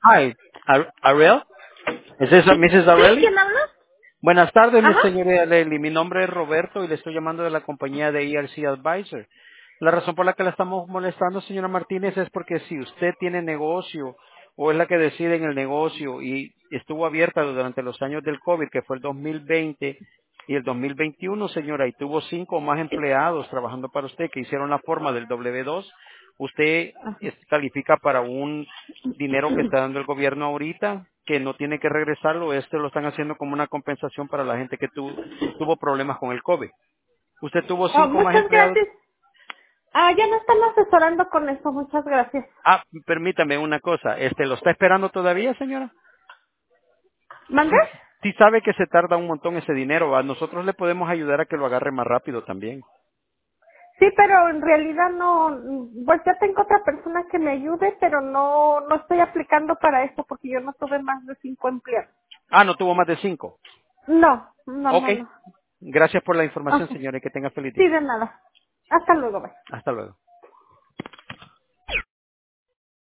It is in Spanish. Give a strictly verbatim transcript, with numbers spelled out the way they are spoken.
Hi, Ar- Ariel. ¿Es eso, missus ¿Sí? Areli? ¿Quién habla? Buenas tardes, mi Ajá. señora Areli. Mi nombre es Roberto y le estoy llamando de la compañía de E R C Advisor. La razón por la que la estamos molestando, señora Martínez, es porque si usted tiene negocio o es la que decide en el negocio y estuvo abierta durante los años del COVID, que fue el dos mil veinte y el dos mil veintiuno, señora, y tuvo cinco o más empleados trabajando para usted que hicieron la forma del W dos, usted es- califica para un dinero que está dando el gobierno ahorita, que no tiene que regresarlo, esto lo están haciendo como una compensación para la gente que tu- tuvo problemas con el COVID. Usted tuvo Oh, cinco más muchas empleados. gracias. Ah, ya no están asesorando con eso. Muchas gracias. Ah, permítame una cosa, este, ¿lo está esperando todavía, señora? ¿Mandé? Si, si sabe que se tarda un montón ese dinero, a nosotros le podemos ayudar a que lo agarre más rápido también. Sí, pero en realidad no. Pues ya tengo otra persona que me ayude, pero no, no estoy aplicando para eso porque yo no tuve más de cinco empleados. Ah, no tuvo más de cinco. No, no, Ok. no, no. Gracias por la información, Ok. señora, y que tenga feliz Sí, día. de nada. Hasta luego, bye. Hasta luego.